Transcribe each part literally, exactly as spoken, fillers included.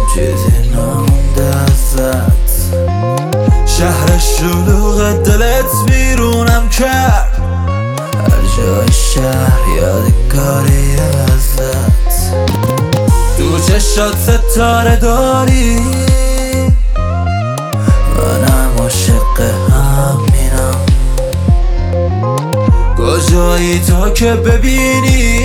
چیزی نمونده ازت. شهر شلوغ دلت بیرونم کرد، هر جای شهر یادگاری ازت. تو چشات ستاره داری، منم عاشق همینم. کجایی تا که ببینی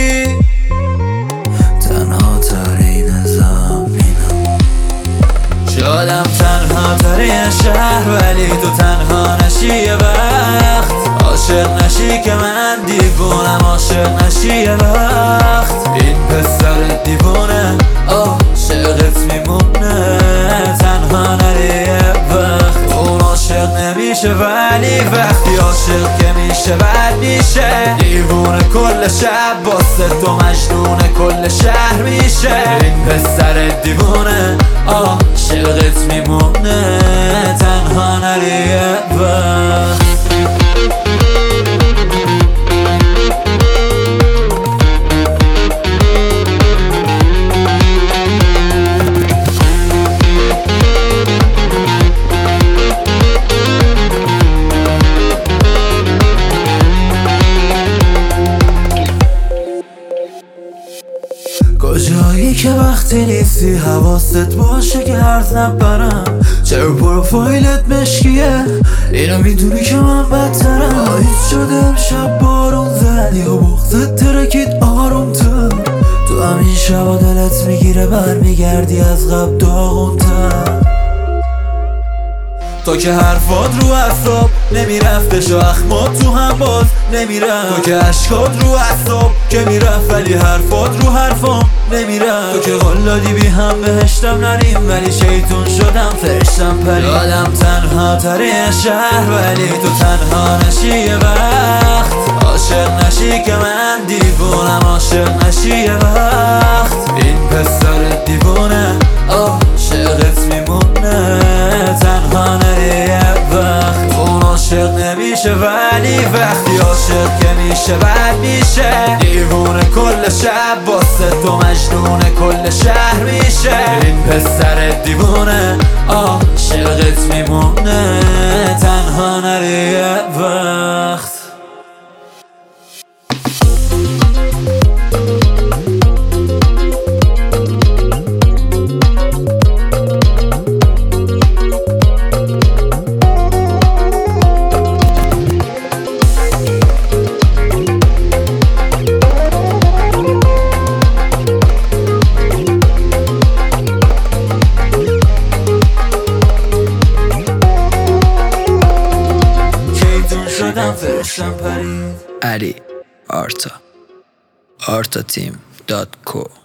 تنها ترین زمینم. شادم تنها ترین شهر ولی تو تنها نشی یه وقت. عاشق نشی که من دیوونم، عاشق نشی یه وقت. این پسر دیوونه عاشقت میمونه، تنها نری یه وقت. اون عاشق نمیشه ولی وقتی عاشق که میشه بد میشه. دیوونه کل شب واسه تو مجنونه کل شهر میشه. این پسر دیوونه عاشقت میمونه، تنها نری یه وقت. کجایی که وقتی نیستی حواست باشه که حرف نبرم. چرا پروفایلت مشکیه؟ اینو میدونی که من بدترم. آیت شده امشب بارون زد یا بغضت ترکید آروم تر. تو همین شبا دلت میگیره برمیگردی از قبل داغونتر. تو که حرفات رو اعصاب نمیرفتش و اخمات تو هم باز نمیرفت. تو که عشقات رو اعصاب که میرفت ولی حرفات رو حرفام نمیرفت. تو که قلادی بی هم بهشتم نریم ولی شیطون شدم فرشتم پریم. یادم تنها ترین شهر ولی تو تنها نشی یه وقت. عاشق نشی که من دیوونم، عاشق نشی یه وقت. این پسر دیوونه عاشقت میمونه، تنها نری یه وقت. اون عاشق نمیشه ولی وقتی عاشق که میشه بد میشه. دیوونه کل شب واسه تو مجنونه کل شهر میشه. این پسر دیوونه عاشقت میمونه، تنها نری یه وقت. علی آرتا آرتا تیم دات کو